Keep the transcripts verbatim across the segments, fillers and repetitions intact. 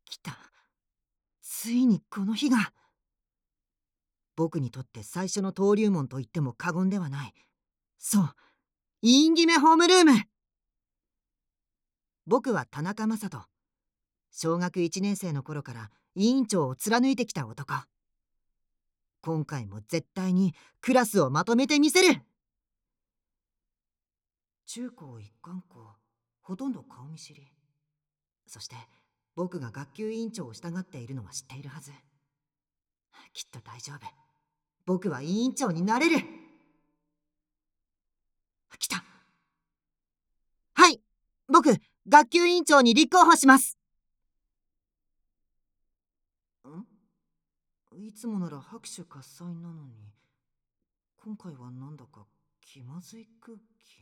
来た。ついにこの日が。僕にとって最初の登竜門と言っても過言ではない。そう、イン決めホームルーム。僕は田中雅人。小学いちねん生の頃から委員長を貫いてきた男。今回も絶対にクラスをまとめてみせる。中高一貫校、ほとんど顔見知り。そして僕が学級委員長を従っているのは知っているはず。きっと大丈夫。僕は委員長になれる。来た。はい、僕学級委員長に立候補します。んいつもなら拍手喝采なのに、今回はなんだか気まずい空気。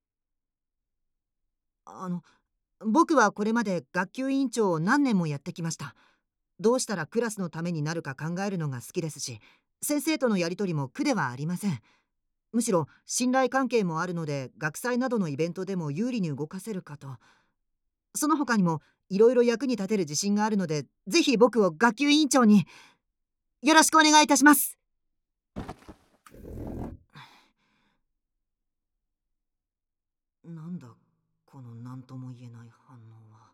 あの僕はこれまで学級委員長を何年もやってきました。どうしたらクラスのためになるか考えるのが好きですし、先生とのやり取りも苦ではありません。むしろ信頼関係もあるので、学祭などのイベントでも有利に動かせるかと。その他にもいろいろ役に立てる自信があるので、ぜひ僕を学級委員長によろしくお願いいたします。なんだこの何とも言えない反応は。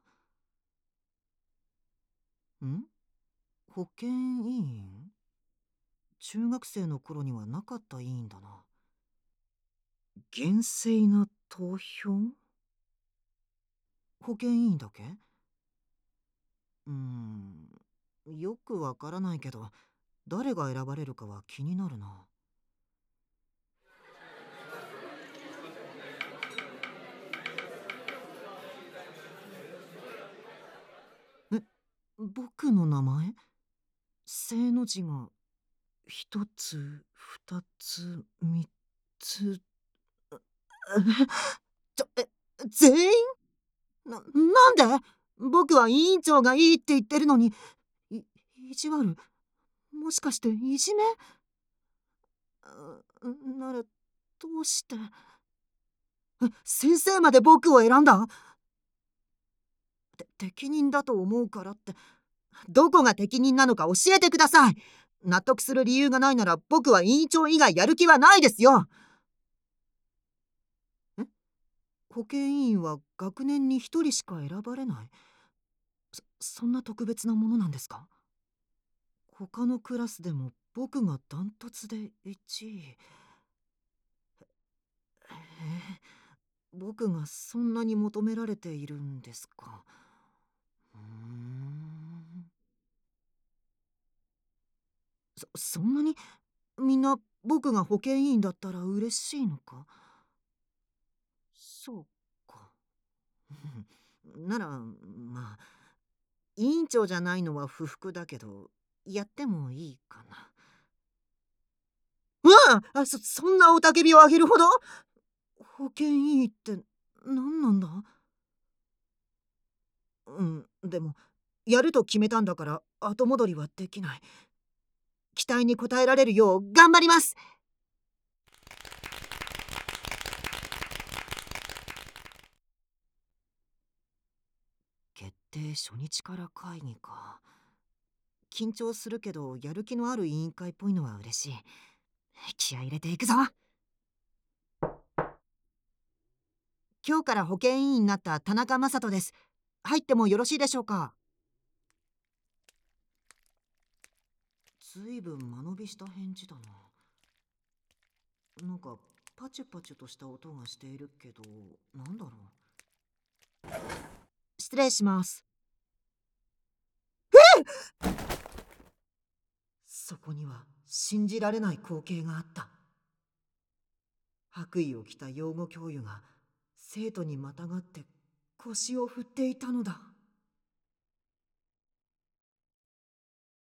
ん保健委員？中学生の頃にはなかった委員だな。厳正な投票？保健委員だけ？うーんよくわからないけど、誰が選ばれるかは気になるな。え、僕の名前？正の字が一つ二つ三つ。ちょえ全員？な、なんで？僕は委員長がいいって言ってるのに。い意地悪？もしかしていじめ？あならどうして？え先生まで僕を選んだ？て適任だと思うからって。どこが適任なのか教えてください。納得する理由がないなら僕は委員長以外やる気はないですよ。え保健委員は学年に一人しか選ばれない？そそんな特別なものなんですか？他のクラスでも僕がダントツでいちい。えー僕がそんなに求められているんですか？うーんそそんなにみんな僕が保健委員だったら嬉しいのか？そうか。ならまあ、委員長じゃないのは不服だけど、やってもいいかな。うわあそそんな雄たけびを上げるほど。保健委員って何なんだ？うんでもやると決めたんだから後戻りはできない。期待に応えられるよう頑張ります。決定初日から会議か。緊張するけどやる気のある委員会っぽいのは嬉しい。気合い入れていくぞ。今日から保健委員になった田中雅人です。入ってもよろしいでしょうか？ずいぶん間延びした返事だな。なんかパチュパチュとした音がしているけど、なんだろう。失礼します。そこには信じられない光景があった。白衣を着た養護教諭が生徒にまたがって腰を振っていたのだ。